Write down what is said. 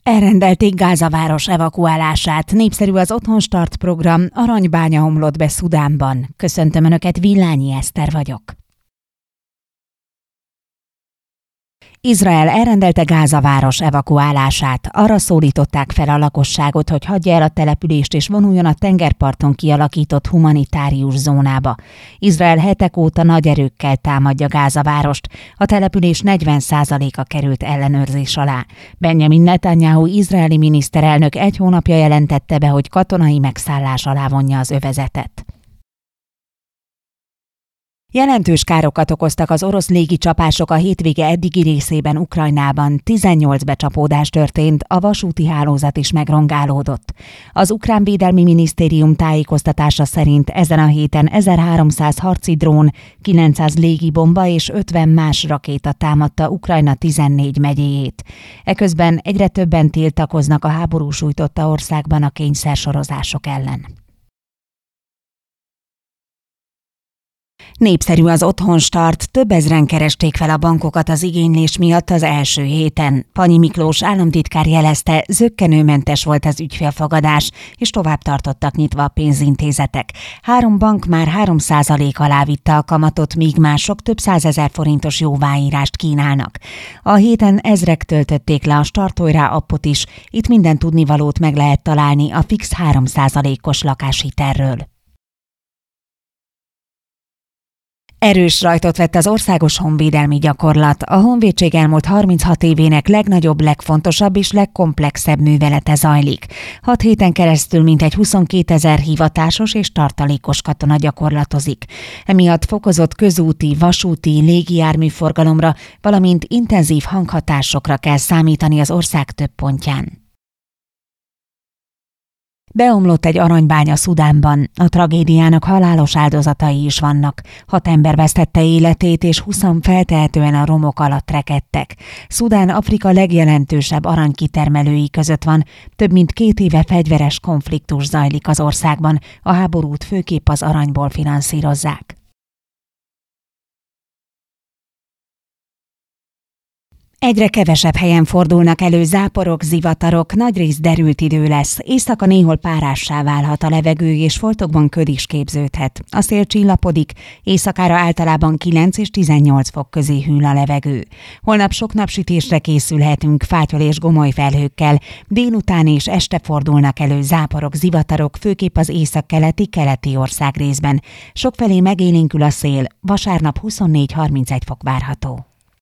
Elrendelték Gáza város evakuálását. Népszerű az Otthonstart program, aranybánya omlott be Szudánban. Köszöntöm Önöket, Villányi Eszter vagyok. Izrael elrendelte Gáza város evakuálását. Arra szólították fel a lakosságot, hogy hagyja el a települést és vonuljon a tengerparton kialakított humanitárius zónába. Izrael hetek óta nagy erőkkel támadja Gáza várost. A település 40%-a került ellenőrzés alá. Benjamin Netanyahu izraeli miniszterelnök egy hónapja jelentette be, hogy katonai megszállás alá vonja az övezetet. Jelentős károkat okoztak az orosz légicsapások a hétvége eddigi részében Ukrajnában. 18 becsapódás történt, a vasúti hálózat is megrongálódott. Az ukrán védelmi minisztérium tájékoztatása szerint ezen a héten 1300 harci drón, 900 légibomba és 50 más rakéta támadta Ukrajna 14 megyéjét. Eközben egyre többen tiltakoznak a háború sújtotta országban a kényszersorozások ellen. Népszerű az Otthonstart, több ezren keresték fel a bankokat az igénylés miatt az első héten. Panyi Miklós államtitkár jelezte, zökkenőmentes volt az ügyfélfogadás, és tovább tartottak nyitva a pénzintézetek. 3 bank már 3% alá vitte a kamatot, míg mások több 100 000 forintos jóváírást kínálnak. A héten ezrek töltötték le a Startolj-rá appot is, itt minden tudnivalót meg lehet találni a fix 3%-os lakáshitelről. Erős rajtot vett az országos honvédelmi gyakorlat. A honvédség elmúlt 36 évének legnagyobb, legfontosabb és legkomplexebb művelete zajlik. 6 héten keresztül mintegy 22 000 hivatásos és tartalékos katona gyakorlatozik. Emiatt fokozott közúti, vasúti, légijárműforgalomra, valamint intenzív hanghatásokra kell számítani az ország több pontján. Beomlott egy aranybánya Szudánban. A tragédiának halálos áldozatai is vannak. 6 ember vesztette életét, és 20 feltehetően a romok alatt rekedtek. Szudán Afrika legjelentősebb aranykitermelői között van. Több mint 2 éve fegyveres konfliktus zajlik az országban. A háborút főképp az aranyból finanszírozzák. Egyre kevesebb helyen fordulnak elő záporok, zivatarok, nagyrészt derült idő lesz. Éjszaka néhol párássá válhat a levegő, és foltokban köd is képződhet. A szél csillapodik, éjszakára általában 9 és 18 fok közé hűl a levegő. Holnap sok napsütésre készülhetünk, fátyol és gomoly felhőkkel. Délután és este fordulnak elő záporok, zivatarok, főképp az északkeleti országrészben. Sokfelé megélénkül a szél, vasárnap 24-31 fok várható.